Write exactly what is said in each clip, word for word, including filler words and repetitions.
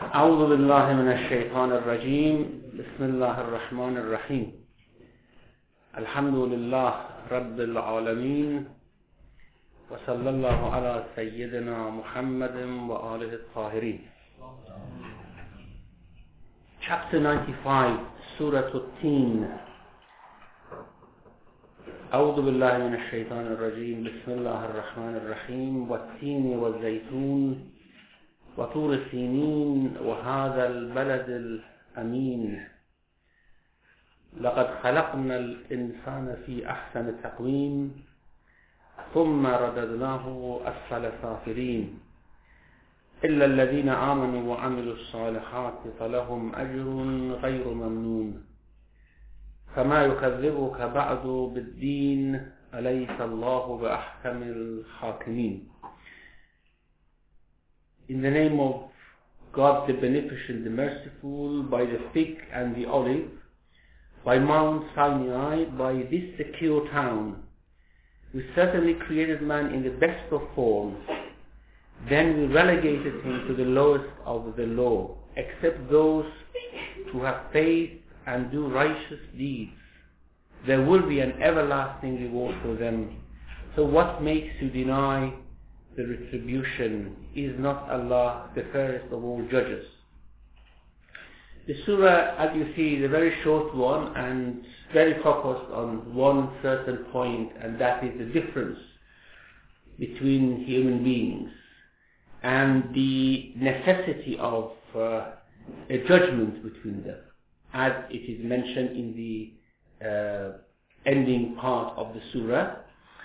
أعوذ بالله من الشيطان الرجيم. بسم الله الرحمن الرحيم. الحمد لله رب العالمين، وصلى الله على سيدنا محمد وآله الطاهرين. Chapter ninety-five, Surah At-Tin. أعوذ بالله من الشيطان الرجيم. بسم الله الرحمن الرحيم. والتين والزيتون وطور سينين وهذا البلد الأمين لقد خلقنا الإنسان في أحسن تقويم ثم رددناه أسفل سافلين إلا الذين آمنوا وعملوا الصالحات فلهم أجر غير ممنون فما يكذبك بعد بالدين أليس الله بأحكم الحاكمين. In the name of God the Beneficent, the Merciful, by the fig and the olive, by Mount Sinai, by this secure town, we certainly created man in the best of forms. Then we relegated him to the lowest of the low, except those who have faith and do righteous deeds. There will be an everlasting reward for them. So what makes you deny the retribution? Is not Allah the fairest of all judges? The surah, as you see, is a very short one and very focused on one certain point, and that is the difference between human beings and the necessity of uh, a judgment between them, as it is mentioned in the uh, ending part of the surah.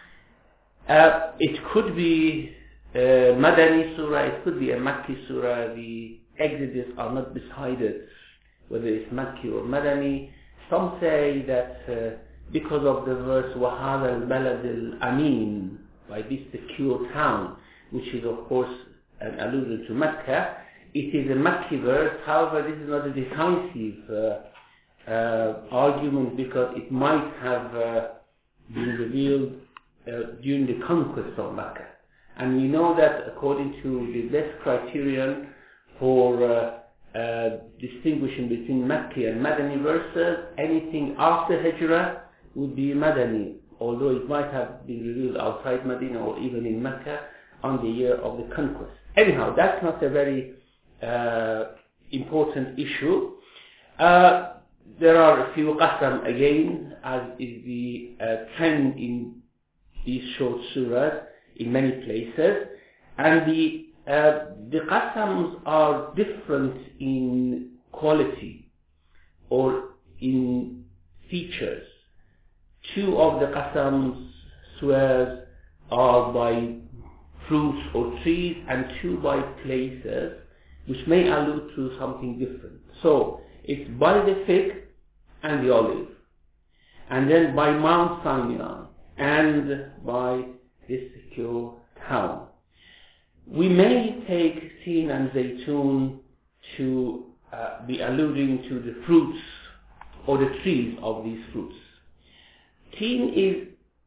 Uh, it could be a Madani surah, it could be a Makki surah. The exegetes are not decided whether it's Makki or Madani. Some say that uh, because of the verse وَهَذَا الْبَلَدِ الْأَمِينَ, by this secure town, which is of course an allusion to Mecca, it is a Makki verse. However, this is not a decisive uh, uh, argument, because it might have uh, been revealed uh, during the conquest of Mecca. And we know that according to the best criterion for uh, uh, distinguishing between Makki and Madani verses, anything after Hijrah would be Madani, although it might have been revealed outside Medina or even in Mecca on the year of the conquest. Anyhow, that's not a very uh, important issue. Uh, there are a few qasam again, as is the uh, trend in these short surahs in many places, and the uh, the qasams are different in quality or in features. Two of the qasams swears are by fruits or trees, and two by places, which may allude to something different. So it's by the fig and the olive, and then by Mount Sinai, and by this secure town. We may take Tin and Zaytun to uh, be alluding to the fruits or the trees of these fruits. Tin is,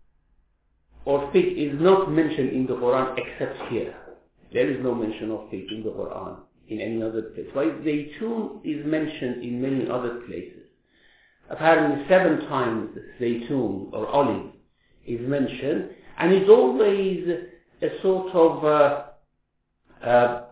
or fig, is not mentioned in the Quran except here. There is no mention of fig in the Quran in any other place. While Zaytun is mentioned in many other places. Apparently seven times Zaytun or olive is mentioned, and it's always a sort of uh, uh,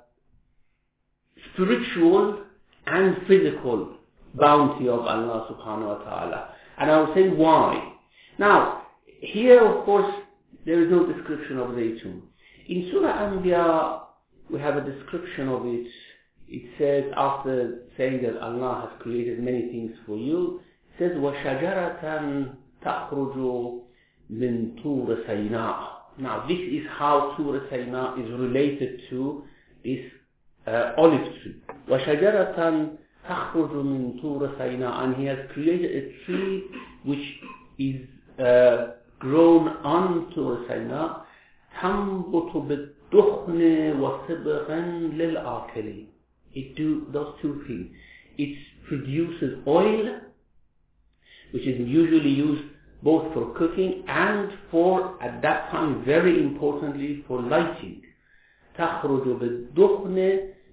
spiritual and physical bounty of Allah subhanahu wa ta'ala. And I will say why. Now, here of course there is no description of Zaytun. In Surah Anbiya we have a description of it. It says, after saying that Allah has created many things for you, it says وَشَجَرَةً تَخْرُجُ مِن طُورِ سَيْنَاءَ. Now this is how Tur Sayna is related to this uh, olive tree. وَشَجَرَةً تَخْرُجُ مِن طُورِ سَيْنَاءَ. And he has created a tree which is uh, grown on Tur Sayna. تَنْبُتُ بِالدُّخْنِ وَصِبْغًا لِلْآكِلِينَ. It do those two things. It produces oil, which is usually used both for cooking and for, at that time, very importantly, for lighting. تخرج بالدخن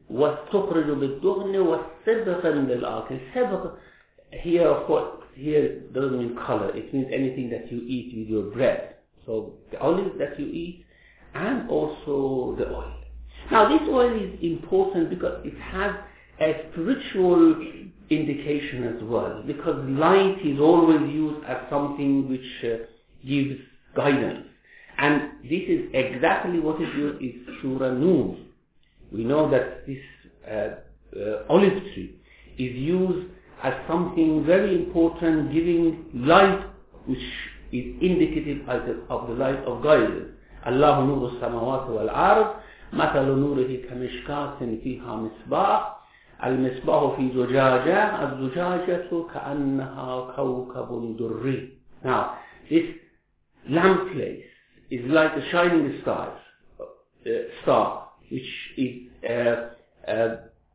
وَالسُّخْرِجُ بِالدُّهْنِ وَالصِّبْغًا لِلْآكِلِ. Sibgh, here of course, here doesn't mean color. It means anything that you eat with your bread. So the olive that you eat and also the oil. Now this oil is important because it has a spiritual indication as well, because light is always used as something which uh, gives guidance. And this is exactly what is used in Surah Nur. We know that this uh, uh, olive tree is used as something very important, giving light which is indicative of the light of guidance. Allah nuru samawati wal ard, mathalu nurihi kamishkatin fiha misbah, al-misbahu fi zujaja, az-zujajatu ka'annaha kawkabun durri. Now, this lamp place is like a shining star, uh, star, which is uh, uh,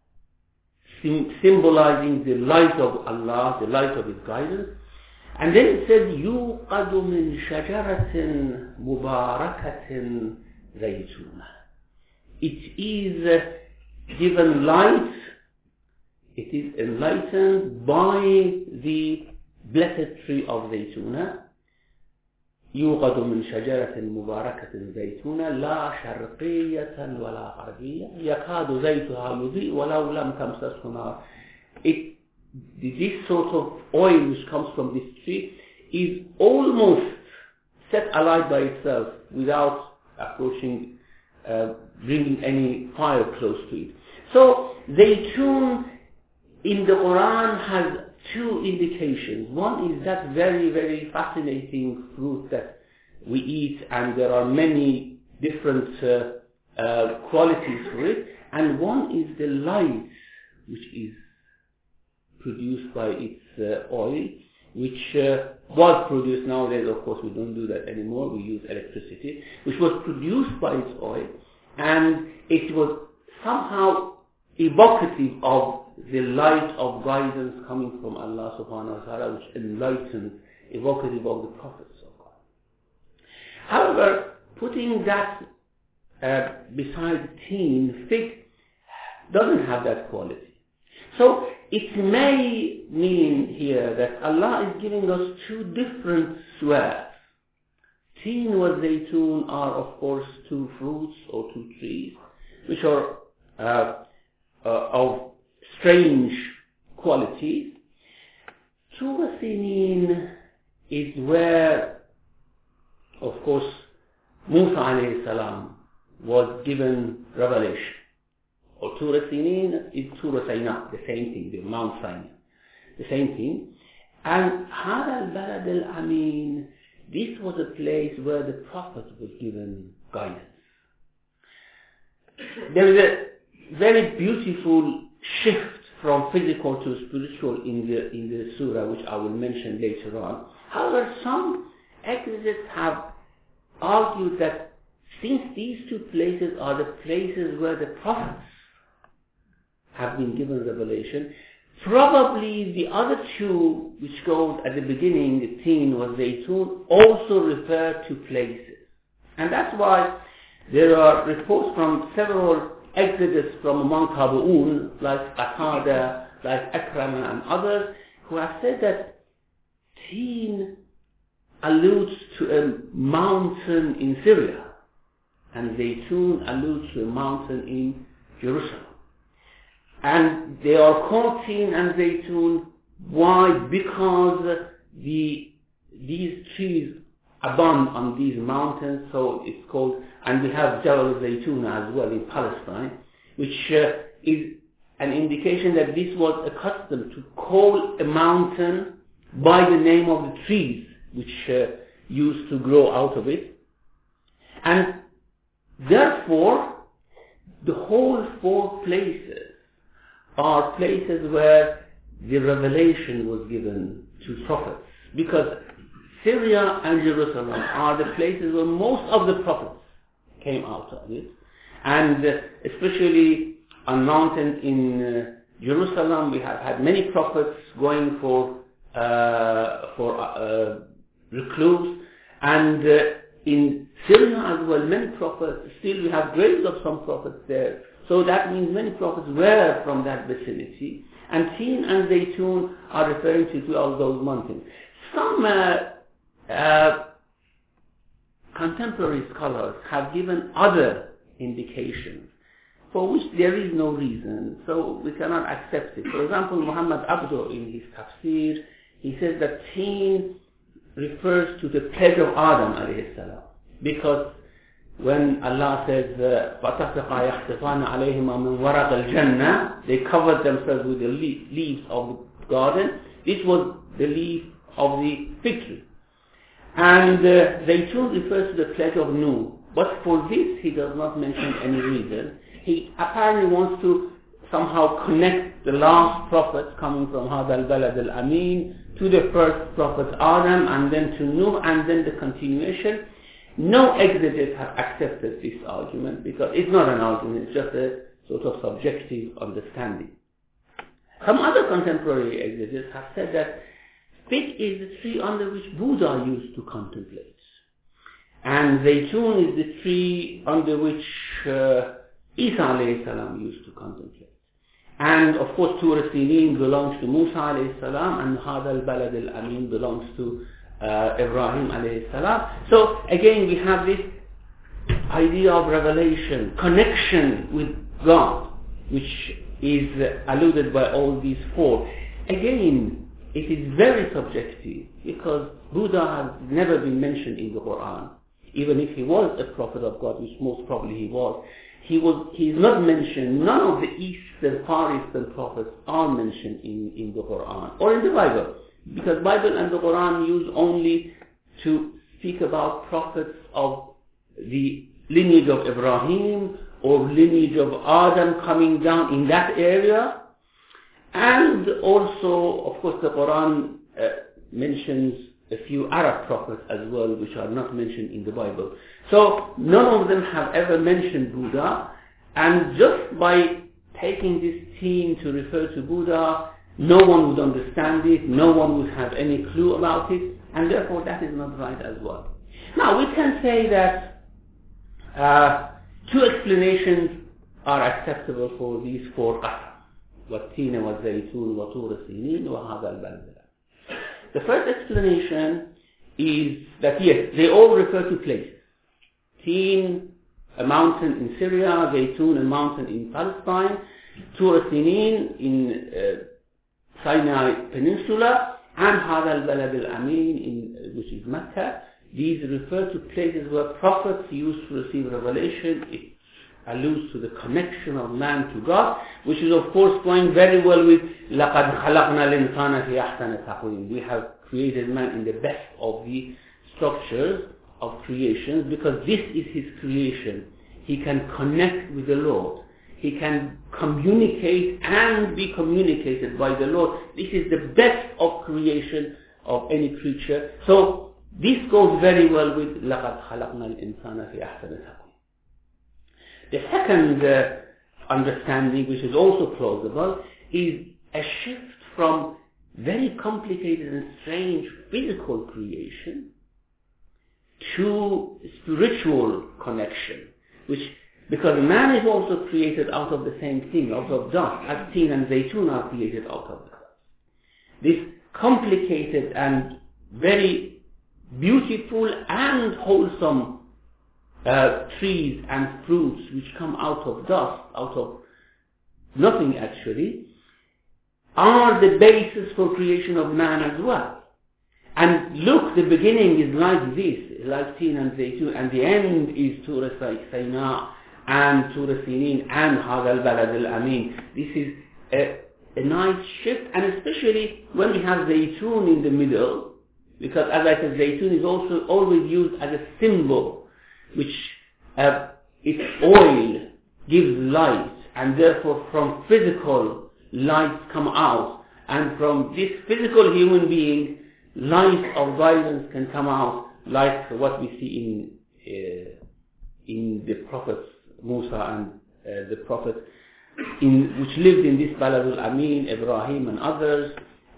sim- symbolizing the light of Allah, the light of His guidance. And then it says, يُوقَدُ مِنْ شَجَرَةٍ مُبَارَكَةٍ زَيْتُونَةٍ. It is uh, given light, it is enlightened by the blessed tree of Zaytuna. يوقد من شجرة مباركة زيتونة لا شرقية ولا غربية يكاد زيتها يضيء ولو لم تمسسه نار. It, this sort of oil which comes from this tree is almost set alight by itself without approaching, uh, bringing any fire close to it. So Zaytun in the Quran has two indications. One is that very, very fascinating fruit that we eat, and there are many different uh, uh, qualities for it. And one is the light which is produced by its uh, oil, which uh, was produced nowadays. Of course, we don't do that anymore. We use electricity, which was produced by its oil, and it was somehow evocative of the light of guidance coming from Allah subhanahu wa ta'ala, which enlightens, evocative of the prophets of God. However, putting that uh, beside teen, fig doesn't have that quality. So it may mean here that Allah is giving us two different swears. Teen wa zaytun are of course two fruits or two trees which are uh, uh, of strange qualities. Surah Sinin is where, of course, Musa alayhi salam was given revelation. Or Surah Sinin is Surah Sinai, the same thing, the Mount Sinai, the same thing. And Hada al-Balad al-Amin, this was a place where the Prophet was given guidance. There is a very beautiful shift from physical to spiritual in the in the surah, which I will mention later on. However, some exegetes have argued that since these two places are the places where the prophets have been given revelation, probably the other two, which goes at the beginning, the Teen was Zaytun, also refer to places. And that's why there are reports from several exegetes from among Tabu'un, like Qatada, like Akrama and others, who have said that Teen alludes to a mountain in Syria, and Zaytun alludes to a mountain in Jerusalem. And they are called Teen and Zaytun. Why? Because the these trees abound on these mountains, so it's called. And we have Jabal Zaytuna as well in Palestine, which uh, is an indication that this was a custom to call a mountain by the name of the trees which uh, used to grow out of it. And therefore, the whole four places are places where the revelation was given to prophets, because Syria and Jerusalem are the places where most of the prophets came out of it, and uh, especially on mountains in uh, Jerusalem, we have had many prophets going for uh, for uh, recluse, and uh, in Syria as well, many prophets, still we have graves of some prophets there. So that means many prophets were from that vicinity. And Tin and Zaytun are referring to, to all those mountains. Some uh, uh, contemporary scholars have given other indications for which there is no reason, so we cannot accept it. For example, Muhammad Abdo in his tafsir, he says that Tin refers to the pledge of Adam alayhi salam, because when Allah says, فَتَفْرِقَ يَحْتِفَانَ عَلَيْهِمَا مِنْ وَرَقَ الْجَنَّةِ, they covered themselves with the leaves of the garden. This was the leaf of the fig tree. And uh, Zaytun refers to the pledge of Nuh. But for this, he does not mention any reason. He apparently wants to somehow connect the last prophets coming from Hada al-Balad al-Amin to the first prophet Adam, and then to Nuh, and then the continuation. No exegetes have accepted this argument because it's not an argument, it's just a sort of subjective understanding. Some other contemporary exegetes have said that fig is the tree under which Buddha used to contemplate, and Zaytun is the tree under which uh, Isa alayhi salam used to contemplate. And of course, Tur Sinin belongs to Musa alayhi salam, and Hada al-Balad al-Amin belongs to uh, Ibrahim alayhi salam. So again, we have this idea of revelation, connection with God, which is alluded by all these four. Again, it is very subjective because Buddha has never been mentioned in the Quran. Even if he was a prophet of God, which most probably he was, he was he is not mentioned. None of the Eastern, Far Eastern prophets are mentioned in, in the Quran or in the Bible, because Bible and the Quran use only to speak about prophets of the lineage of Ibrahim or lineage of Adam coming down in that area. And also, of course, the Quran uh, mentions a few Arab prophets as well, which are not mentioned in the Bible. So none of them have ever mentioned Buddha, and just by taking this theme to refer to Buddha, no one would understand it, no one would have any clue about it, and therefore that is not right as well. Now we can say that uh, two explanations are acceptable for these four qasam. وَالتِّينَ وَالزَّيْتُونَ وَطُورَ سِينِينَ وَهَذَا الْبَلَدِ. The first explanation is that yes, they all refer to places. Tin, a mountain in Syria; Zaytun, a mountain in Palestine; Tur Sinin in uh, Sinai Peninsula; and Hada al-Balad al-Amin, in which is Mecca. These refer to places where prophets used to receive revelation. It alludes to the connection of man to God, which is of course going very well with لَقَدْ خَلَقْنَا الْإِنسَانَ فِي أَحْسَنِ تَقْوِيمٍ. We have created man in the best of the structures of creations, because this is his creation. He can connect with the Lord. He can communicate and be communicated by the Lord. This is the best of creation of any creature. So this goes very well with لَقَدْ خَلَقْنَا الْإِنسَانَ فِي أَحْسَنِ تَقْوِيمٍ. The second uh, understanding, which is also plausible, is a shift from very complicated and strange physical creation to spiritual connection, which, because man is also created out of the same thing, out of dust, as Tin and Zaytun are created out of dust. This complicated and very beautiful and wholesome Uh, trees and fruits which come out of dust, out of nothing actually, are the basis for creation of man as well. And look, the beginning is like this, like Tin and Zaytun, and the end is Tur Sina and Tur Sinin and Hada al-Balad al-Amin. This is a, a nice shift, and especially when we have Zaytun in the middle, because as I said, Zaytun is also always used as a symbol, which uh, its oil gives light, and therefore from physical light come out, and from this physical human being, light of guidance can come out, like what we see in uh, in the prophets Musa and uh, the prophet in, which lived in this Balad al-Amin, Ibrahim and others,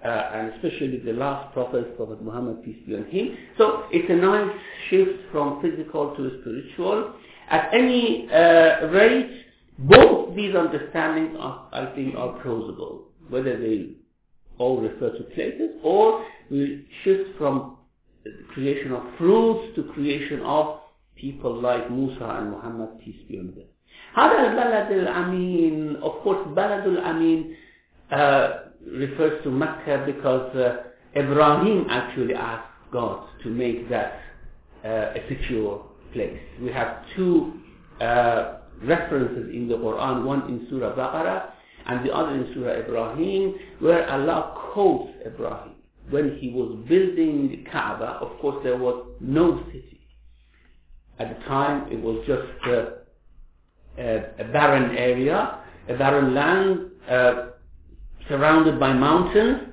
uh, and especially the last prophet, Prophet Muhammad, peace be on him. So it's a nice shift from physical to spiritual. At any uh, rate, both these understandings, are, I think, are plausible, whether they all refer to places or we shift from the creation of fruits to creation of people like Musa and Muhammad, peace be on them. هذا البلد الأمين, of course, بلد الأمين uh, refers to Mecca because uh, Ibrahim actually asked God to make that uh, a secure place. We have two uh, references in the Quran, one in Surah Baqarah and the other in Surah Ibrahim, where Allah quotes Ibrahim. When he was building the Kaaba, of course there was no city. At the time it was just uh, a, a barren area, a barren land uh, surrounded by mountains.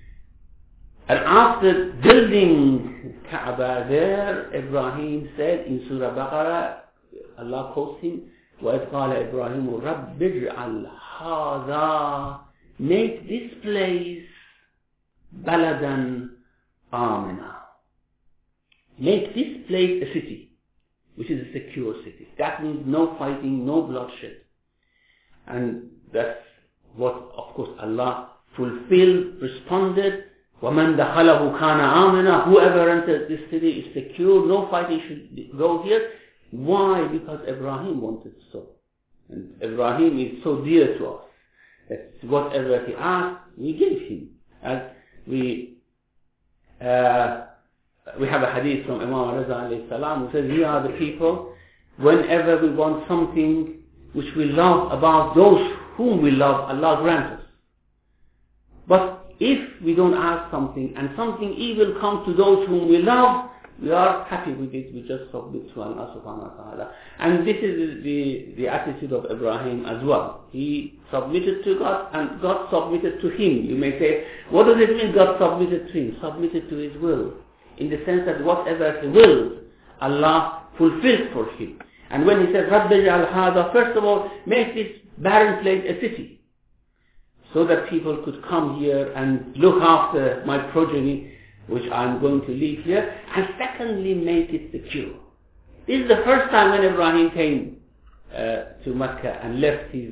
And after building Kaaba there, Ibrahim said in Surah Baqarah, Allah quotes him, وَإِذْ قَالَ إِبْرَاهِيمُ رَبِّ اجْعَلْ هَذَا, make this place بَلَدًا آمِنًا, make this place a city, which is a secure city. That means no fighting, no bloodshed. And that's what, of course, Allah fulfilled, responded, وَمَنْ دَخَلَهُ كَانَ آمِنًا, whoever enters this city is secure, no fighting should go here. Why? Because Ibrahim wanted so. And Ibrahim is so dear to us that whatever he asked, we gave him. As we uh, we have a hadith from Imam Raza alayhi salam who says, we are the people, whenever we want something which we love about those whom we love, Allah grants us. But if we don't ask something and something evil comes to those whom we love, we are happy with it, we just submit to Allah subhanahu wa ta'ala. And this is the, the attitude of Ibrahim as well. He submitted to God and God submitted to him. You may say, what does it mean God submitted to him? Submitted to his will. In the sense that whatever he willed, Allah fulfilled for him. And when he says, رَبِّ اجْعَلْ هَذَا, first of all, make this barren place a city, so that people could come here and look after my progeny, which I'm going to leave here, and secondly, make it secure. This is the first time when Ibrahim came uh, to Mecca and left his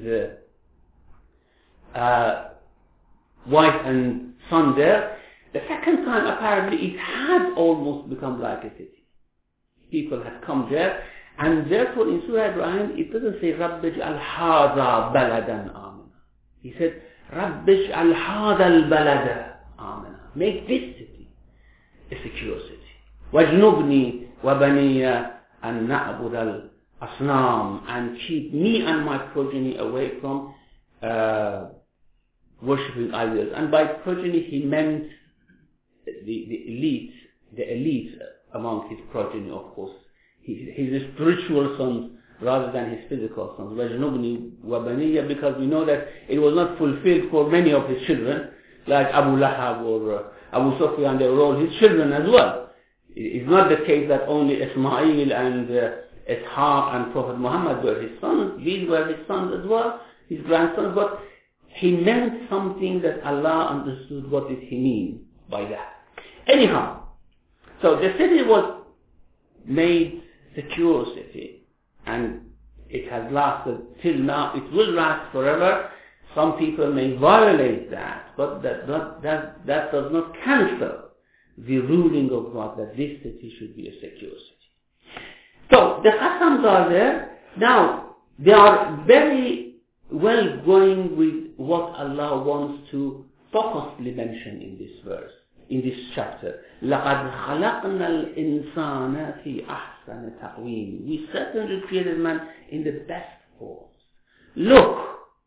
uh, uh, wife and son there. The second time, apparently, it had almost become like a city. People had come there, and therefore in Surah Ibrahim, it doesn't say, رَبِّ اجْعَلْ هَذَا بَلَدًا آمِنًا. He said, رَبِّ اجْعَلْ هَذَا الْبَلَدَ آمِنًا. Make this city a secure city. وَاجْنُبْنِي وَبَنِيَّ أَن نَعْبُدَ الْأَصْنَامِ, and keep me and my progeny away from uh, worshipping idols. And by progeny he meant the, the elite, the elite among his progeny, of course. His, his spiritual sons rather than his physical sons. وَاجْنُبْنِي وَبَنِيَّ, because we know that it was not fulfilled for many of his children, like Abu Lahab or uh, Abu Sufyan, they were all his children as well. It's not the case that only Ismail and uh, Ishaq and Prophet Muhammad were his sons. These were his sons as well, his grandsons, but he meant something that Allah understood. What did he mean by that? Anyhow, so the city was made secure city, and it has lasted till now. It will last forever. Some people may violate that, but that, that, that, that does not cancel the ruling of God that this city should be a secure city. So the Qasams are there. Now, they are very well going with what Allah wants to focusedly mention in this verse, in this chapter. لَقَدْ خَلَقْنَا الْإِنسَانَ فِي أَحْسَنِ تَقْوِيمٍ. We certainly created man in the best forms. Look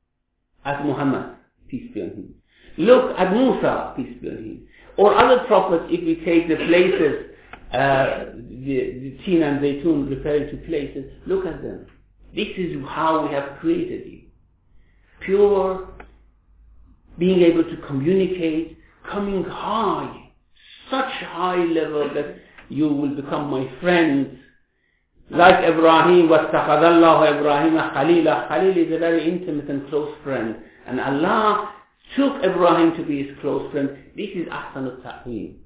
at Muhammad, peace be on him. Look at Musa, peace be on him. Or other prophets, if we take the places, uh, the, the Tin and Zaytun referring to places, look at them. This is how we have created you. Pure, being able to communicate, coming high, such high level that you will become my friend. Like Ibrahim, وَاتَّخَذَ اللَّهُ إِبْرَاهِيمَ خَلِيلًا. Khalil is a very intimate and close friend. And Allah took Ibrahim to be his close friend. This is Ahsan al-Taqweem.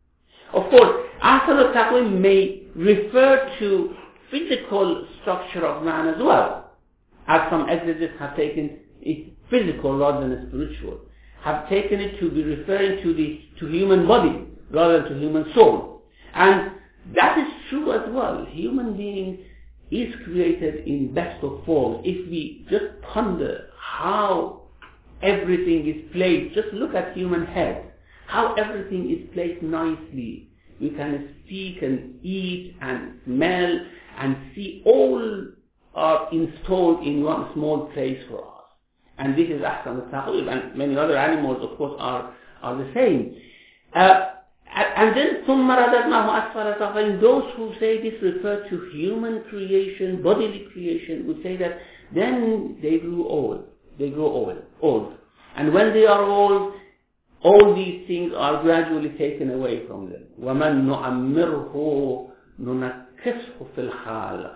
Of course, Ahsan al-Taqweem may refer to physical structure of man as well, as some exegetes have taken it physical rather than spiritual, have taken it to be referring to the to human body rather than to human soul. And that is true as well. Human being is created in best of form. If we just ponder how everything is placed, just look at human head, how everything is placed nicely. We can speak and eat and smell and see, all are installed in one small place for us. And this is Ahsan al-Taqweem, and many other animals, of course, are, are the same. Uh, and then, ثُمَّ رَدَدْنَاهُ أَسْفَلَ سَافِلِينَ. Those who say this refers to human creation, bodily creation, would say that then they grew old. They grow old. old. And when they are old, all these things are gradually taken away from them. وَمَنْ نُعَمِّرْهُ نُنَكِّسْهُ فِي الْخَالِقِ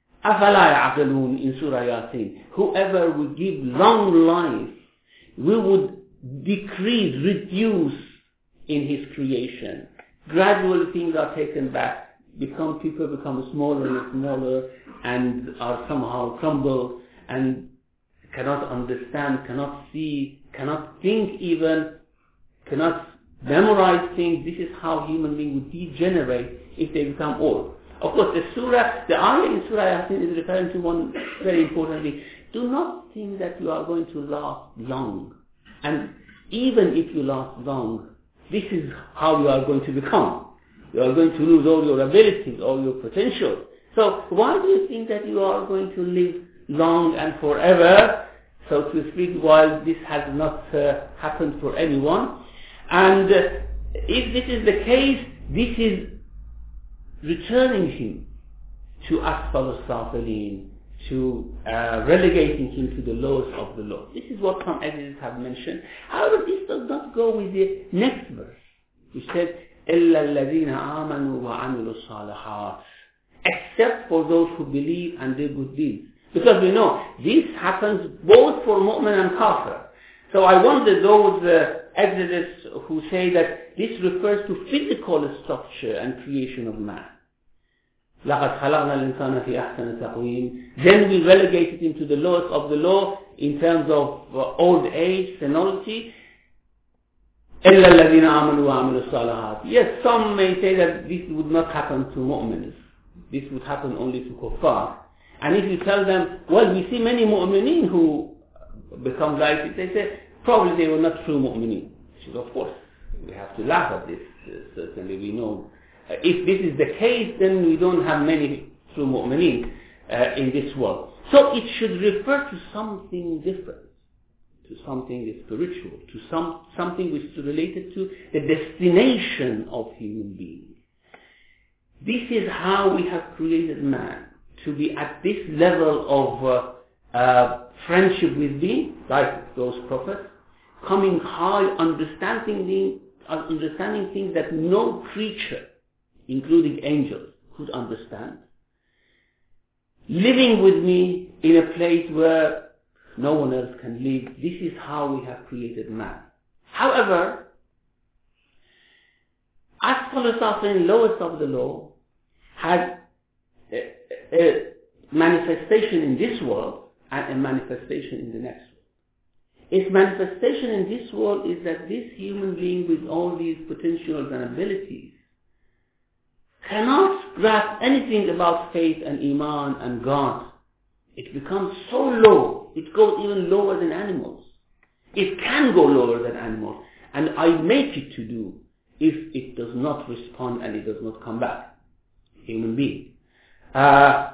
أَفَلَا يَعْقِلُونَ in Surah Yasin. Whoever would give long life, we would decrease, reduce in his creation. Gradually things are taken back, become people become smaller and smaller, and are somehow crumble, and cannot understand, cannot see, cannot think even, cannot memorize things. This is how human beings would degenerate if they become old. Of course, the surah, the ayah in Surah Yasin is referring to one very important thing. Do not think that you are going to last long. And even if you last long, this is how you are going to become. You are going to lose all your abilities, all your potential. So why do you think that you are going to live long and forever, so to speak, while this has not uh, happened for anyone? And uh, if this is the case, this is returning him to Asfal al-Safilin, to uh, relegating him to the lowest of the low. This is what some exegetes have mentioned. However, this does not go with the next verse, which says, إِلَّا الَّذِينَ آمَنُوا وَعَمِلُوا الصَّالِحَاتِ, except for those who believe and do good deeds. Because we know, this happens both for mu'min and kafir. So I wonder those uh, exegetes who say that this refers to physical structure and creation of man. لَقَدْ خَلَقْنَا الْإِنسَانَ فِي أَحْسَنِ تَقْوِيمٍ. Then we relegated him to the lowest of the low in terms of uh, old age, senility. إِلَّا الَّذِينَ آمَنُوا وَعَمِلُوا الصَّالِحَاتِ. Yes, some may say that this would not happen to mu'mins. This would happen only to kuffar. And if you tell them, well, we see many mu'mineen who become righteous, they say, probably they were not true mu'mineen. So of course, we have to laugh at this. Uh, certainly we know. Uh, if this is the case, then we don't have many true mu'mineen uh, in this world. So it should refer to something different, to something spiritual, to some something which is related to the destination of human beings. This is how we have created man, to be at this level of uh, uh, friendship with thee, like those prophets, coming high, understanding, understanding things that no creature, including angels, could understand. Living with me in a place where no one else can live. This is how we have created man. However, Asfal al-Safilin, lowest of the low, had a, a manifestation in this world and a manifestation in the next world. Its manifestation in this world is that this human being with all these potentials and abilities cannot grasp anything about faith and Iman and God. It becomes so low, it goes even lower than animals. It can go lower than animals, and I make it to do if it does not respond and it does not come back. Human being. Uh,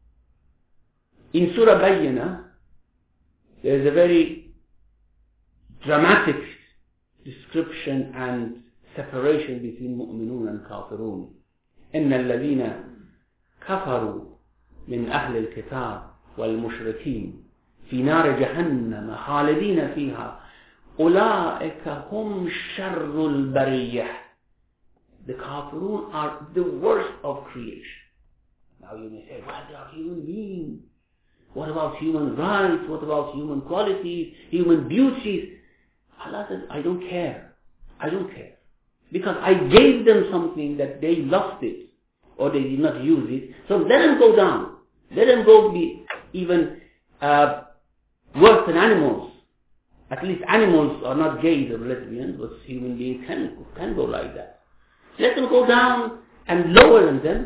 in Surah Bayyinah, there is a very dramatic description and separation between mu'minun and kafirun. إن الذين كفروا من أهل الكتاب والمشركين في نار جهنم خالدين فيها أولئك هم شر البرية. The kafirun are the worst of creation. Now you may say, well, they are human beings. What about human rights? What about human qualities, human beauties? Allah says, I don't care. I don't care. Because I gave them something that they lost it, or they did not use it, so let them go down. Let them go be even uh, worse than animals. At least animals are not gays or lesbians, but human beings can, can go like that. Let them go down and lower than them.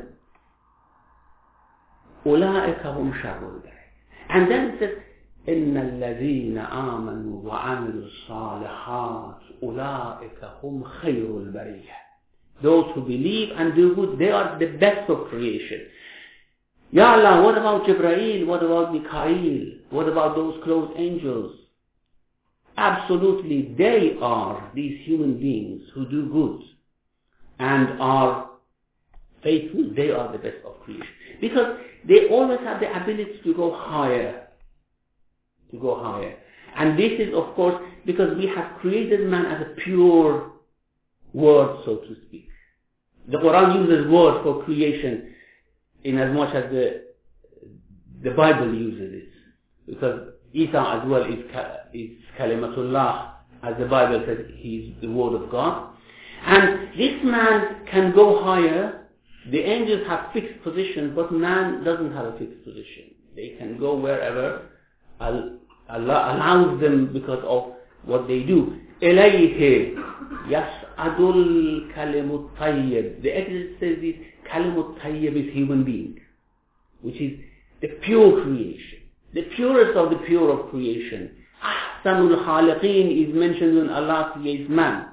أُولَٰئِكَ هُمْ شَرُّ الْبَرِيَّةِ. And then it says, إِنَّ الَّذِينَ آمَنُوا وَعَمِلُوا الصَّالِحَاتِ أُولَٰئِكَ هُمْ خَيْرُ الْبَرِيَّةِ. Those who believe and do good, they are the best of creation. Ya Allah, what about Jibreel? What about Mikael? What about those close angels? Absolutely, they are these human beings who do good and are faithful. They are the best of creation. Because they always have the ability to go higher. To go higher. And this is, of course, because we have created man as a pure word, so to speak. The Quran uses word for creation in as much as the the Bible uses it. Because Isa as well is, is Kalimatullah, as the Bible says, he is the word of God. And this man can go higher. The angels have fixed positions, but man doesn't have a fixed position. They can go wherever Allah allows them because of what they do. إِلَيْهِ يَسْعَدُ الْكَلِمُ الطَّيِّبِ. The Exodus says this, Kalimut Tayyib is human being, which is the pure creation, the purest of the pure of creation. Ahsanul Khaliqeen is mentioned when Allah creates man.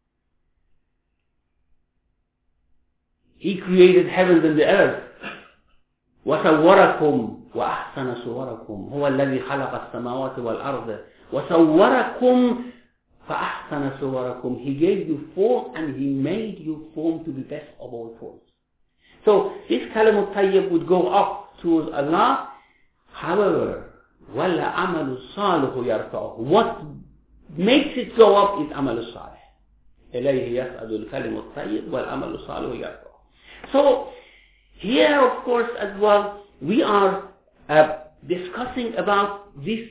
He created heavens and the earth. وَسَوَّرَكُمْ وَأَحْسَنَ صُوَرَكُمْ هُوَ الَّذِي خَلَقَ السَّمَاوَاتِ وَالْأَرْضَ وَسَوَّرَكُمْ فَأَحْسَنَ صُوَرَكُمْ. He gave you form and He made you form to be best of all forms. So this Kalimut Tayyib would go up towards Allah. However, وَلَا عَمَلُ الصَّالِحُ يَرْفَعُهُ. What makes it go up is عَمَلُ الصَّالِحِ. إِلَيْهِ يَسْعَدُ الْكَلِمُ الطَّيِّبُ وَالْعَمَلُ الصَّالِحُ يَرْفَعُهُ. So here, of course, as well, we are uh, discussing about this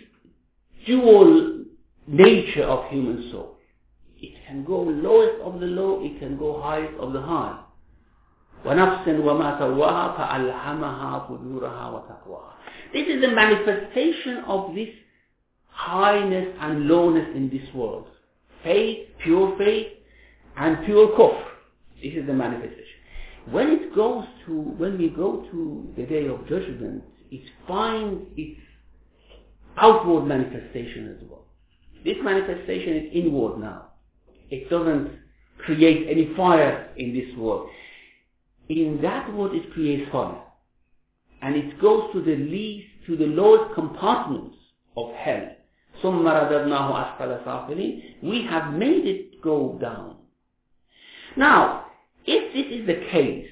dual nature of human soul. It can go lowest of the low, it can go highest of the high. وَنَفْسٍ وَمَا سَوَّاهَا فَأَلْهَمَهَا فُجُورَهَا وَتَقْوَاهَا. This is the manifestation of this highness and lowness in this world. Faith, pure faith, and pure kufr. This is the manifestation. When it goes to, when we go to the day of judgment, it finds its outward manifestation as well. This manifestation is inward now. It doesn't create any fire in this world. In that world it creates fire. And it goes to the least, to the lowest compartments of hell. ثُمَّ رَدَدْنَاهُ أَسْفَلَ سَافِلِينَ. We have made it go down. Now, if this is the case,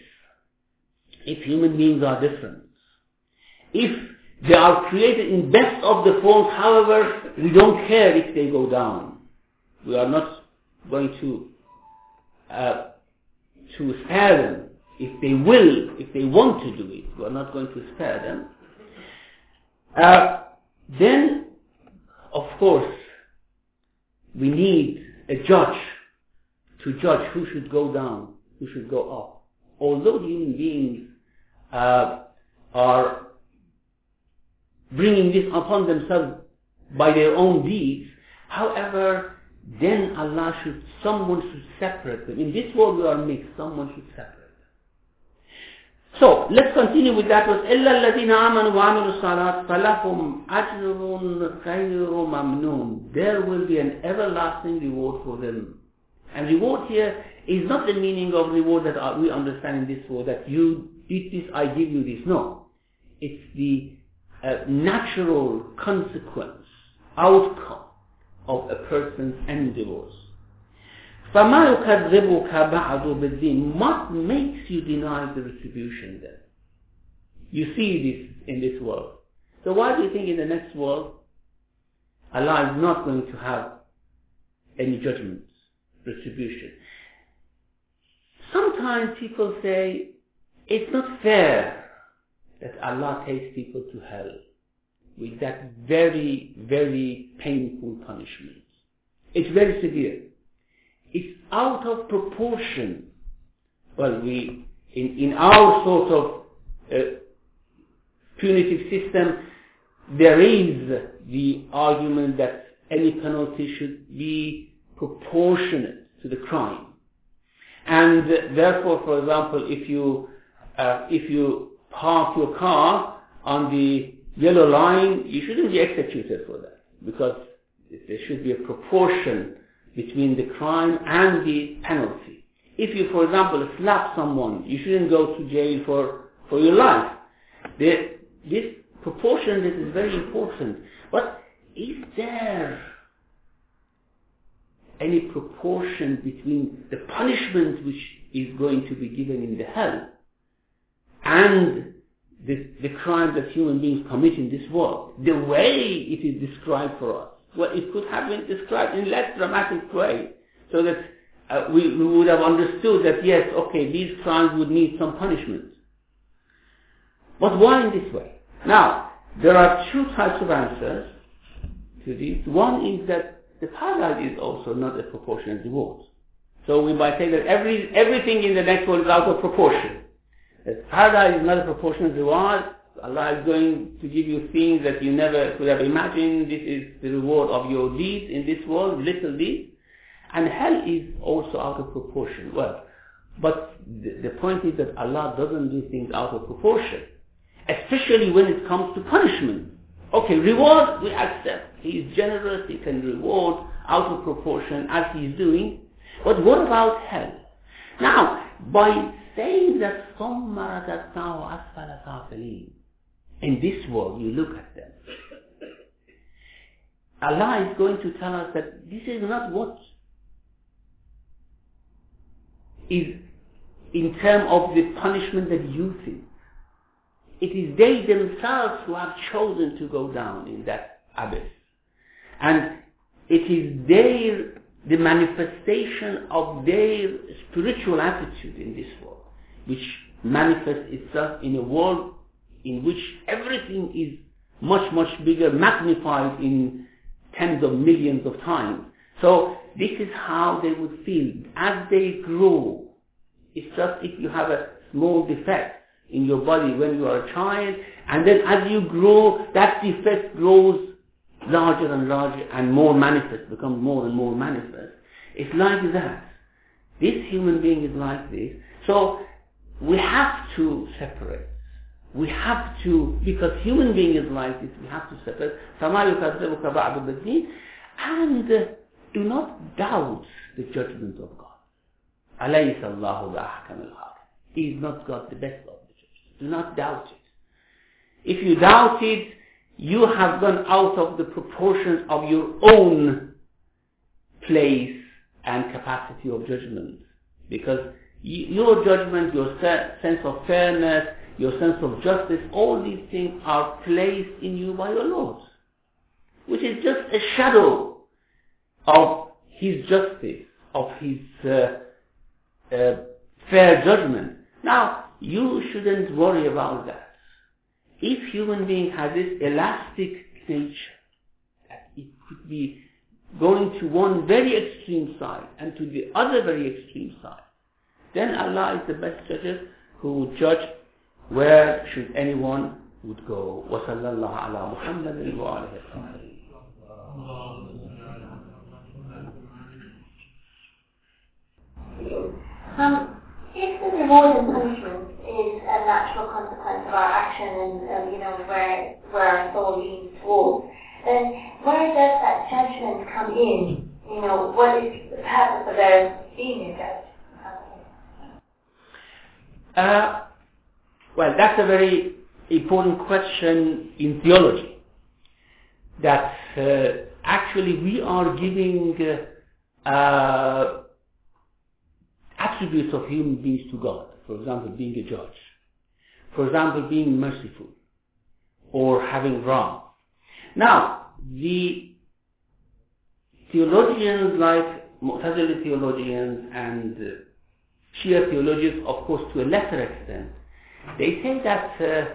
if human beings are different, if they are created in best of the forms, however, we don't care if they go down. We are not going to uh, to spare them. If they will, if they want to do it, we are not going to spare them. Uh, then, of course, we need a judge to judge who should go down, who should go up. Although human beings uh, are bringing this upon themselves by their own deeds, however, then Allah should, someone should separate them. In this world we are mixed, someone should separate them. So, let's continue with that verse. إِلَّا الَّذِينَ آمَنُوا وَعَمِلُوا الصَّالِحَاتِ فَلَهُمْ أَجْرٌ غَيْرُ مَمْنُونٍ. There will be an everlasting reward for them. And reward here is not the meaning of reward that we understand in this world, that you did this, I give you this. No. It's the uh, natural consequence, outcome of a person's endeavors. فَمَا يُكَذِّبُكَ بَعْدُ بِالدِّينِ. What makes you deny the retribution then? You see this in this world. So why do you think in the next world Allah is not going to have any judgments, retribution? Sometimes people say it's not fair that Allah takes people to hell with that very, very painful punishment. it's very severe. It's out of proportion. Well, we, in, in our sort of uh, punitive system, there is the argument that any penalty should be proportionate to the crime. And uh, therefore, for example, if you, uh, if you park your car on the yellow line, you shouldn't be executed for that, because there should be a proportion between the crime and the penalty. If you, for example, slap someone, you shouldn't go to jail for, for your life. The, this proportion, this is very important. But is there any proportion between the punishment which is going to be given in the hell and the, the crime that human beings commit in this world, the way it is described for us? Well, it could have been described in less dramatic way, so that uh, we, we would have understood that, yes, okay, these crimes would need some punishment. But why in this way? Now, there are two types of answers to this. One is that the paradise is also not a proportionate reward. So we might say that every, everything in the next world is out of proportion. That paradise is not a proportionate reward. Allah is going to give you things that you never could have imagined. This is the reward of your deeds in this world, little deeds. And hell is also out of proportion. Well, but the, the point is that Allah doesn't do things out of proportion, especially when it comes to punishment. Okay, reward we accept. He is generous, he can reward out of proportion as he is doing. But what about hell? Now, by saying that ثُمَّ رَدَدْنَاهُ أَسْفَلَ سَافِلِينَ, in this world you look at them, Allah is going to tell us that this is not what is in terms of the punishment that you think. It is they themselves who have chosen to go down in that abyss. And it is their, the manifestation of their spiritual attitude in this world, which manifests itself in a world in which everything is much, much bigger, magnified in tens of millions of times. So this is how they would feel as they grow. It's just if you have a small defect in your body when you are a child, and then as you grow, that defect grows larger and larger and more manifest, becomes more and more manifest. It's like that. This human being is like this. So we have to separate. We have to, because human being is like this, we have to separate. فَمَا يُكَذِّبُكَ بَعْدُ بِالدِّينِ. And uh, do not doubt the judgment of God. أَلَيْسَ اللَّهُ بِأَحْكَمِ الْحَاكِمِينَ. He is not God, the best of the judges. Do not doubt it. If you doubt it, you have gone out of the proportions of your own place and capacity of judgment. Because your judgment, your sense of fairness, your sense of justice, all these things are placed in you by your Lord, which is just a shadow of His justice, of His uh, uh, fair judgment. Now, you shouldn't worry about that. If human being has this elastic nature, that it could be going to one very extreme side and to the other very extreme side, then Allah is the best judge who would judge where should anyone would go. وَصَلَّى اللَّهُ عَلَى مُحَمَّدٍ وَآلِهِ الطاهرين. Um, if the reward and punishment is a natural consequence of our action and, um, you know, where, where our soul leans towards, then where does that judgment come in? You know, what is the purpose of there being a judge? Uh, well, that's a very important question in theology. That uh, actually we are giving uh, uh, attributes of human beings to God. For example, being a judge. For example, being merciful or having wrath. Now, the theologians like Mu'tazili theologians and uh, Shia theologians, of course, to a lesser extent, they say that uh,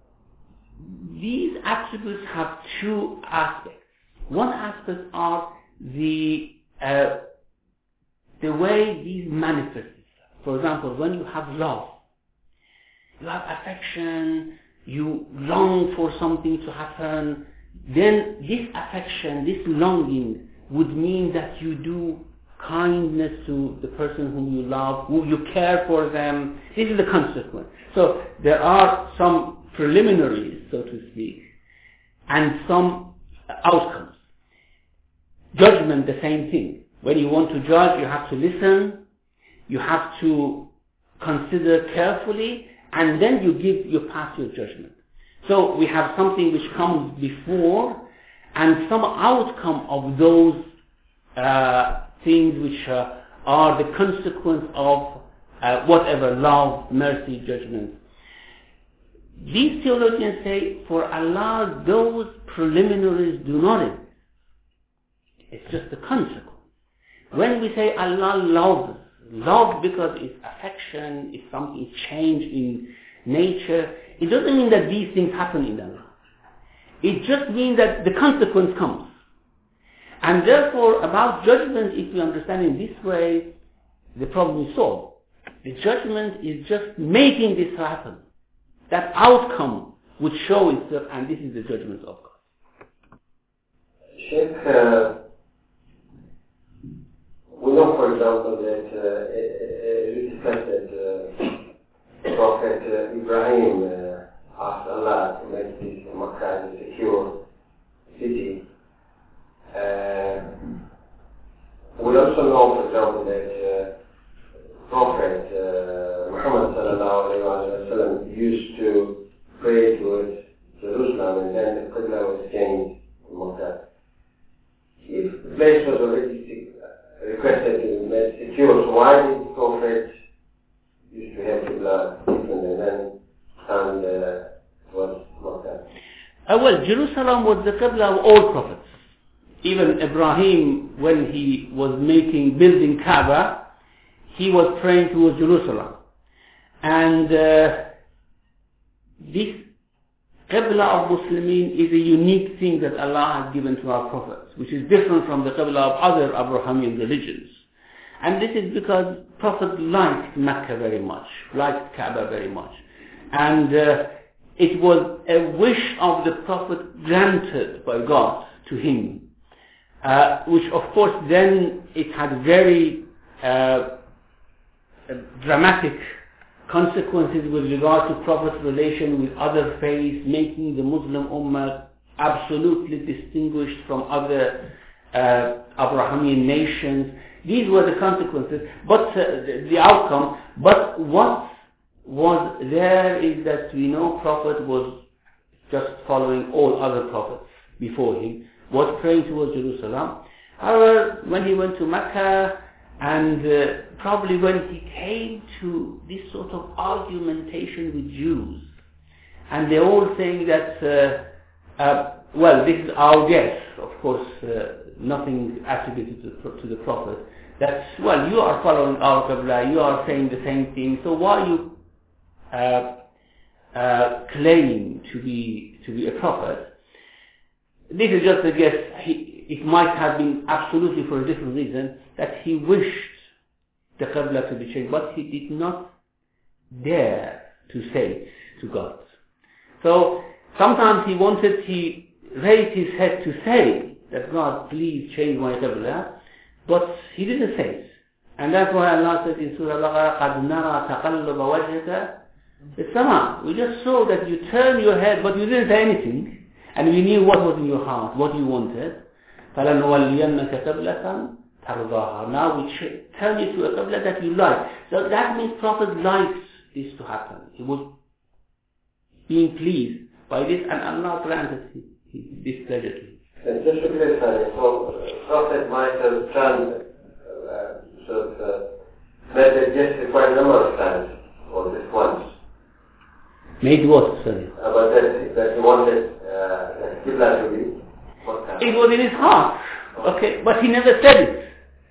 these attributes have two aspects. One aspect are the uh, the way these manifest itself. For example, when you have love, you have affection, you long for something to happen, then this affection, this longing would mean that you do kindness to the person whom you love, who you care for them. This is the consequence. So there are some preliminaries, so to speak, and some outcomes. Judgment, the same thing. When you want to judge, you have to listen, you have to consider carefully, and then you give, you pass your judgment. So we have something which comes before, and some outcome of those uh, things which uh, are the consequence of uh, whatever, love, mercy, judgment. These theologians say, for Allah, those preliminaries do not exist. It's just the consequence. When we say Allah loves, love because it's affection, it's something change in nature, it doesn't mean that these things happen in Allah. It just means that the consequence comes. And therefore, about judgment, if we understand in this way, the problem is solved. The judgment is just making this happen. That outcome would show itself, and this is the judgment of God. Sheikh, uh, we know, for example, that uh, we discussed that uh, Prophet uh, Ibrahim uh, asked Allah to make this Makkah a secure city. Uh, we also know, for example, that uh, Prophet uh, Muhammad sallallahu alayhi wa sallam used to pray towards Jerusalem, and then the Qibla was changed to Makkah. If the place was already requested to make secure, so why did the Prophet used to have Qibla different and then stand uh, towards Makkah? Uh, well, Jerusalem was the Qibla of all prophets. Even Ibrahim, when he was making, building Kaaba, he was praying towards Jerusalem. And uh, this Qibla of Muslimin is a unique thing that Allah has given to our prophets, which is different from the Qibla of other Abrahamian religions. And this is because Prophet liked Mecca very much, liked Kaaba very much. And uh, it was a wish of the Prophet granted by God to him. Uh, which of course then it had very uh, dramatic consequences with regard to Prophet's relation with other faiths, making the Muslim Ummah absolutely distinguished from other uh, Abrahamian nations. These were the consequences, but uh, the, the outcome. But what was there is that we know Prophet was just following all other prophets before him, was praying towards Jerusalem. However, when he went to Mecca, and uh, probably when he came to this sort of argumentation with Jews, and they're all saying that, uh, uh, well, this is our guess, of course, uh, nothing attributed to the, to the Prophet, that, well, you are following our Qibla, you are saying the same thing, so why you uh, uh, claim to be to be a prophet? This is just a guess. He, it might have been absolutely for a different reason, that he wished the Qibla to be changed, but he did not dare to say it to God. So sometimes he wanted, he raised his head to say that God, please change my Qibla, but he didn't say it. And that's why Allah says in Surah Al-Baqarah, قَدْ نَرَى تَقَلُّبَ وَجْهِكَ فِي السَّمَاءِ. We just saw that you turned your head, but you didn't say anything. And we knew what was in your heart, what you wanted. فَلَنُوَلِّيَنَّكَ قِبْلَةً تَرْضَاهَا. Now we turn you to a qibla that you like. So that means Prophet likes this to happen. He was being pleased by this, and Allah granted his displeasure to him. And just to clarify, so Prophet might have turned, uh, sort of, uh, made it just quite a number of times, or just once. Made what, sorry? Uh, but that, that he wanted uh, Qibla to be what time? It was in his heart, okay, but he never said it.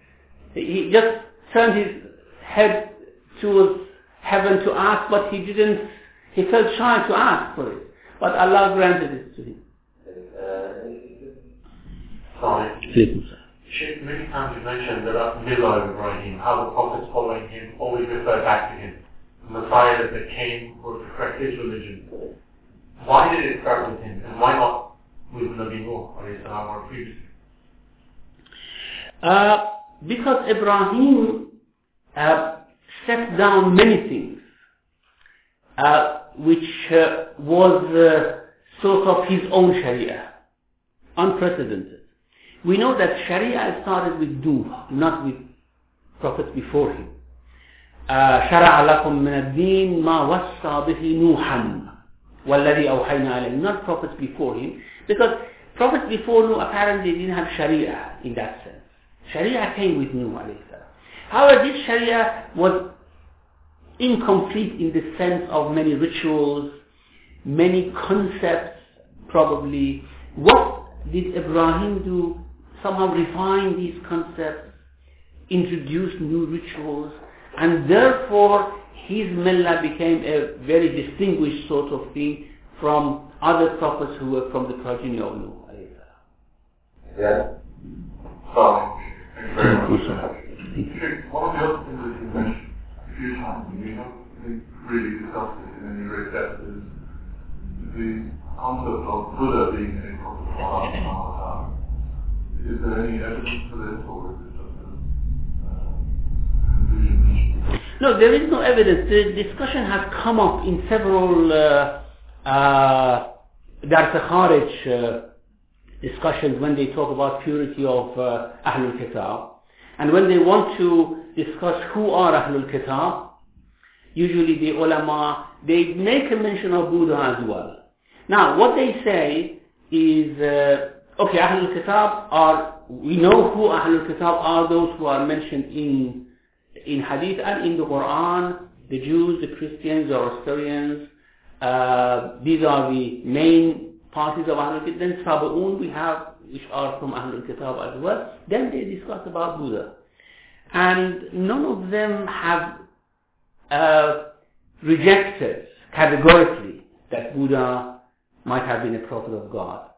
He just turned his head towards heaven to ask, but he didn't, he felt shy to ask for it. But Allah granted it to him. Uh, Sheikh, many times you mentioned about Millah Ibrahim, how the prophets following him always refer back to him. The Messiah that came was to correct his religion. Why did it start with him, and why not with Nabi Nuh or previously? Uh, because Ibrahim uh, set down many things, uh, which uh, was uh, sort of his own Sharia, unprecedented. We know that Sharia started with Nuh, not with prophets before him. شرع لكم من الدين ما وصى به نوحا والذي أوحينا عليه. Not prophets before him, because prophets before Nuh apparently didn't have Sharia in that sense. Sharia came with Nuh alayhi salam. However, this Sharia was incomplete in the sense of many rituals, many concepts probably. What did Ibrahim do? Somehow refine these concepts, introduce new rituals, and therefore his millah became a very distinguished sort of thing from other prophets who were from the progeny of Nuh. Yeah. Sorry. Thank you very much. One of the other things that you mentioned a few times, and we haven't really discussed it in any great depth, is the concept of Buddha being a prophet of Allah. Is there any evidence for this, or is it just a uh, conclusion? No, there is no evidence. The discussion has come up in several uh, uh, Dars Kharij uh, discussions when they talk about purity of uh, Ahlul Kitab. And when they want to discuss who are Ahlul Kitab, usually the ulama, they make a mention of Buddha as well. Now, what they say is, uh, okay, Ahlul Kitab are, we know who Ahlul Kitab are, those who are mentioned in in Hadith and in the Quran, the Jews, the Christians, the Zoroastrians, uh, these are the main parties of Ahlul Kitab. Then Sabaun we have, which are from Ahlul Kitab as well. Then they discuss about Buddha. And none of them have uh, rejected categorically that Buddha might have been a prophet of God.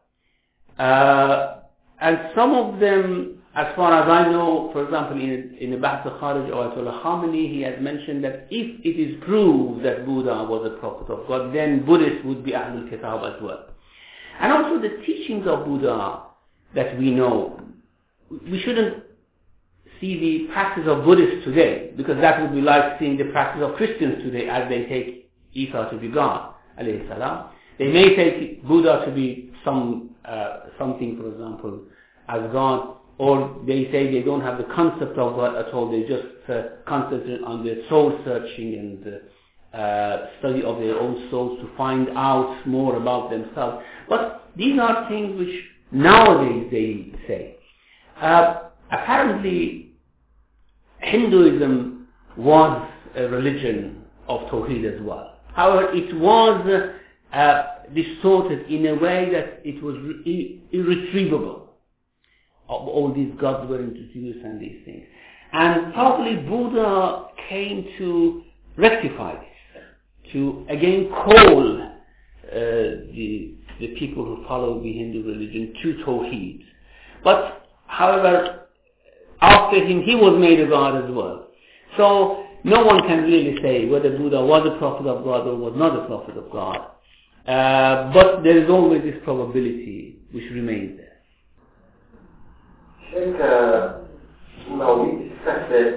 Uh, and some of them, as far as I know, for example, in, in the Bahth al-Kharij of Ayatollah Khamenei, he has mentioned that if it is proved that Buddha was a prophet of God, then Buddhists would be Ahlul Kitab as well. And also the teachings of Buddha that we know, we shouldn't see the practice of Buddhists today, because that would be like seeing the practice of Christians today as they take Isa to be God, alayhi salam. They may take Buddha to be some uh, something, for example, as God, or they say they don't have the concept of God at all. They just uh, concentrate on the soul searching and uh, study of their own souls to find out more about themselves. But these are things which nowadays they say. Uh, apparently, Hinduism was a religion of Tawheed as well. However, it was uh, distorted in a way that it was re- irretrievable. All these gods were introduced and these things. And probably Buddha came to rectify this, to again call uh, the, the people who follow the Hindu religion to Tawheed. But, however, after him, he was made a god as well. So, no one can really say whether Buddha was a prophet of God or was not a prophet of God. Uh, but there is always this probability which remains there. Sheikh, uh, now we discussed that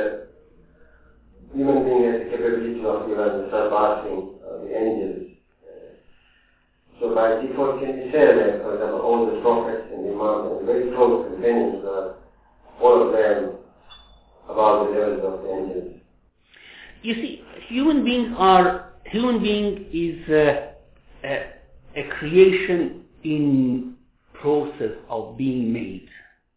uh, human being has the capability of even surpassing uh, the angels. Uh, so by default, can you say that, for example, all the prophets and imams and very close companions, uh, all of them about the levels of the angels? You see, human beings are, human being is uh, a, a creation in process of being made.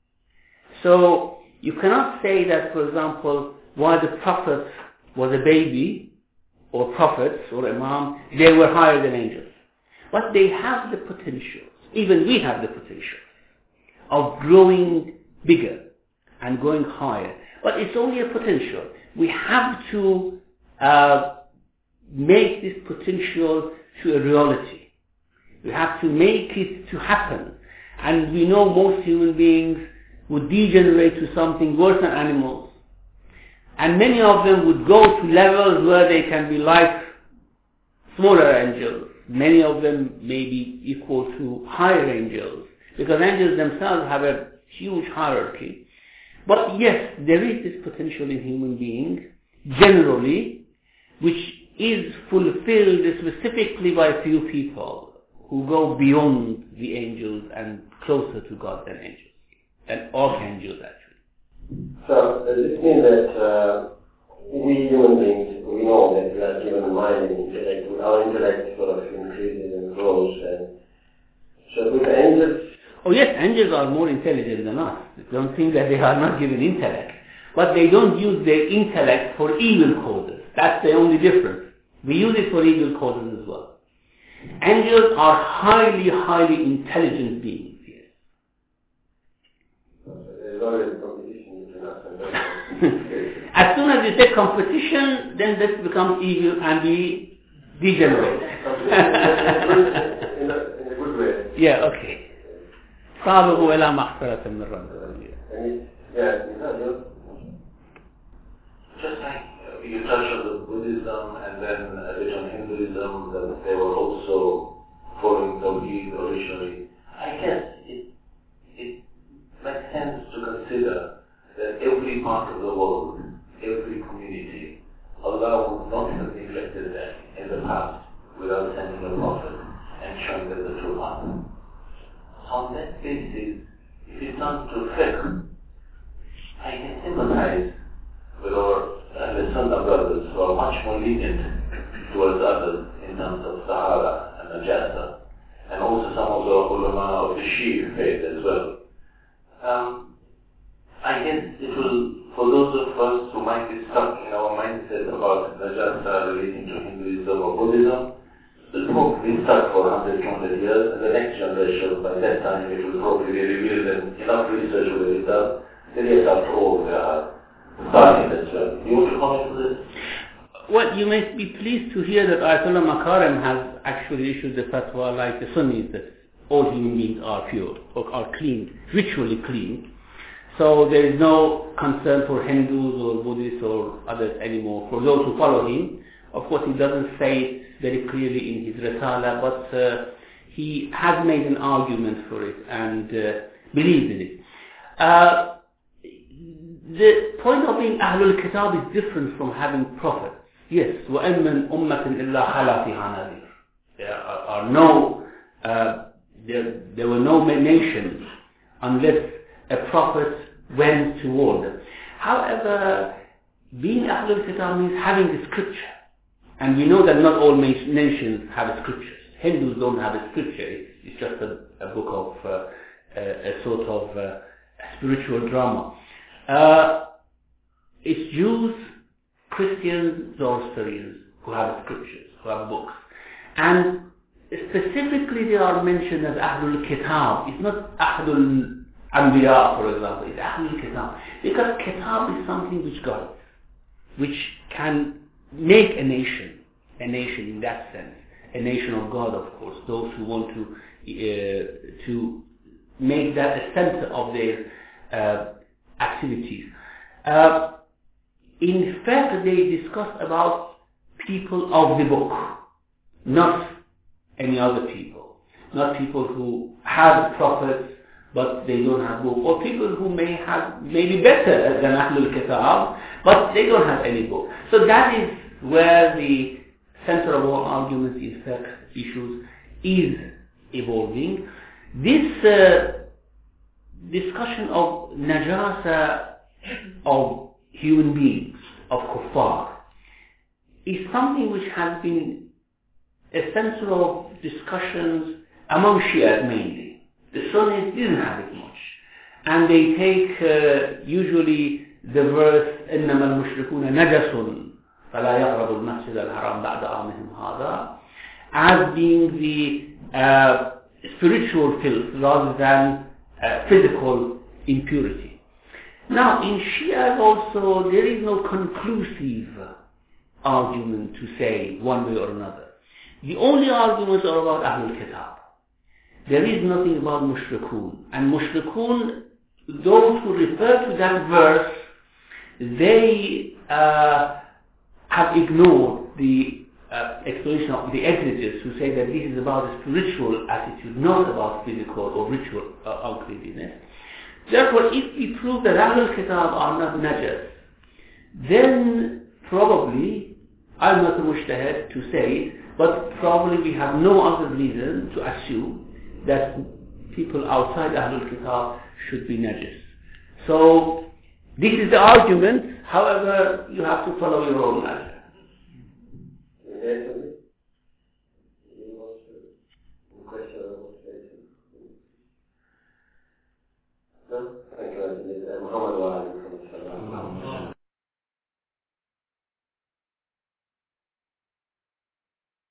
So you cannot say that, for example, while the prophet was a baby, or prophets, or imam, they were higher than angels. But they have the potential, even we have the potential, of growing bigger and going higher. But it's only a potential. We have to uh, make this potential to a reality. We have to make it to happen. And we know most human beings would degenerate to something worse than animals. And many of them would go to levels where they can be like smaller angels. Many of them may be equal to higher angels, because angels themselves have a huge hierarchy. But yes, there is this potential in human beings, generally, which is fulfilled specifically by a few people who go beyond the angels and closer to God than angels, than archangels actually. So does this mean that uh, we human beings, we know that we are given mind and intellect, our intellect sort of increases and grows, and so with angels? Oh yes, angels are more intelligent than us. Don't think that they are not given intellect. But they don't use their intellect for evil causes. That's the only difference. We use it for evil causes as well. Angels are highly, highly intelligent beings. Yes. There's always competition between us and them. As soon as you say competition, then that becomes evil and we degenerate. in, a, in a good way. Yeah, okay. صابه إلى مغفرة من ربه. Yeah, just like uh, you touched on the Buddhism and then a bit on Hinduism, that they were also following Tawheed originally. I guess it it makes sense to consider that every part of the world, every community, Allah would not have neglected them in the past without sending a prophet and showing them the true path. On that basis, if it's not to fiqh, I can sympathize with our uh, Sunnah brothers who are much more lenient towards others in terms of Sahara and Najasa, and also some of the ulama of the Shia faith as well. Um, I guess it will, for those of us who might be stuck in our mindset about Najasa relating to Hinduism or Buddhism, it will probably be stuck for one hundred, two hundred years, and the next generation, by that time, it will probably be revealed and enough research will be done. Then yes, after all, they are starting as well. Do you want to comment on this? Well, you may be pleased to hear that Ayatollah Makarim has actually issued the fatwa like the Sunnis, that all human beings are pure, or are clean, ritually clean. So there is no concern for Hindus or Buddhists or others anymore, for those who follow him. Of course, he doesn't say it very clearly in his Risala, but uh, he has made an argument for it and uh, believes in it. Uh, the point of being Ahlul Kitab is different from having prophets. Yes, وَأَنْ مِنْ أُمَّةٍ إِلَّا خَلَا فِيهَا نَذِيرٌ. There are, are no, uh, there, there were no nations unless a prophet went toward them. However, being Ahlul Kitab means having the scripture. And we know that not all nations have scriptures. Hindus don't have a scripture. It's, it's just a, a book of uh, a, a sort of uh, spiritual drama. Uh, it's Jews, Christians, Zoroastrians who have scriptures, who have books. And specifically they are mentioned as Ahlul Kitab. It's not Ahlul Anbiya, for example. It's Ahlul Kitab. Because Kitab is something which guides, which can make a nation, a nation in that sense, a nation of God, of course, those who want to uh, to make that a center of their uh, activities. Uh, in fact, they discuss about people of the book, not any other people, not people who have prophets but they don't have book, or people who may have maybe better than Ahlul Kitab, but they don't have any book. So that is where the center of all arguments in fact issues is evolving. This uh, discussion of najasa of human beings, of kuffar, is something which has been a center of discussions among Shias mainly. The Sunnis didn't have it much. And they take uh, usually the verse إِنَّمَا الْمُشْرِكُونَ نَجَسٌ فَلَا يَقْرَبُوا الْمَسْجِدَ الْحَرَامَ بَعْدَ عَامِهِمْ هَذَا as being the uh, spiritual filth rather than uh, physical impurity. Now in Shia also there is no conclusive argument to say one way or another. The only arguments are about Ahlul Kitab. There is nothing about mushrikun. And mushrikun those who refer to that verse, they uh, have ignored the uh, explanation of the exegetes who say that this is about a spiritual attitude, not about physical or ritual uh, uncleanness. Therefore, if we prove that Ahlul Kitab are not najas, then probably, I'm not a mujtahid to say it, but probably we have no other reason to assume that people outside Ahlul Kitab should be najas. So, this is the argument, however, you have to follow your own logic.